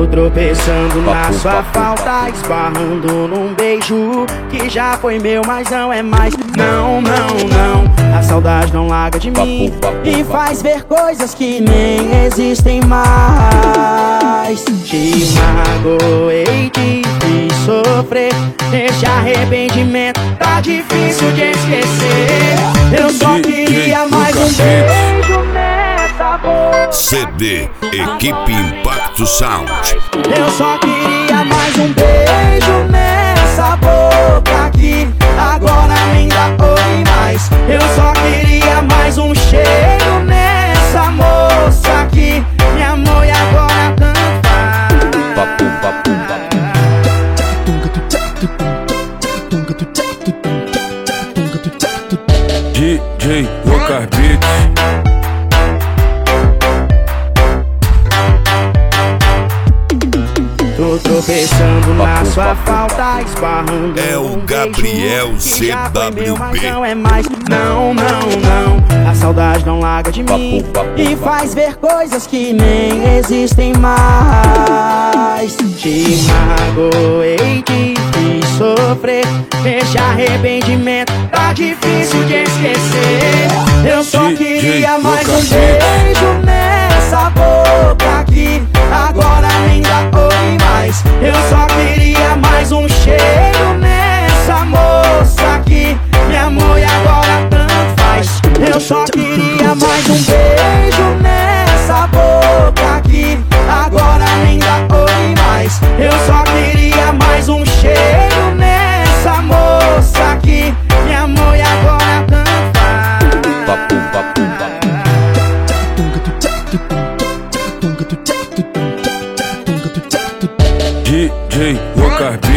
tropeçando na sua falta, esbarrando num beijo que já foi meu, mas não é mais. Não, não, não, a saudade não larga de mim e faz ver coisas que nem existem mais. Te magoei, te fiz sofrer, esse arrependimento tá difícil de esquecer. Eu só queria mais um beijo nessa boca. CD Equipe Impacto Sound. Eu só queria mais um beijo nessa boca aqui. Agora nem dá oi mais. Eu só queria mais um cheiro nessa moça aqui. Me amor e agora tanto faz. DJ Lucas Beats. Tô tropeçando na sua falta, esbarrando É o num Gabriel beijo que já foi meu, mas CWB. não é mais. Não, não, não, a saudade não larga de mim e faz ver coisas que nem existem mais. Te magoei, te fiz sofrer, esse arrependimento tá difícil de esquecer. Eu só queria mais um beijo nessa boca aqui. Agora nem dá oi mais. Eu só queria mais um cheiro nessa moça aqui. Me amor e agora tanto faz. Eu só queria mais um beijo nessa boca aqui. Agora nem dá oi mais. Eu só queria mais um cheiro nessa moça aqui. Me amor e agora tanto faz. DJ Lucas Beats.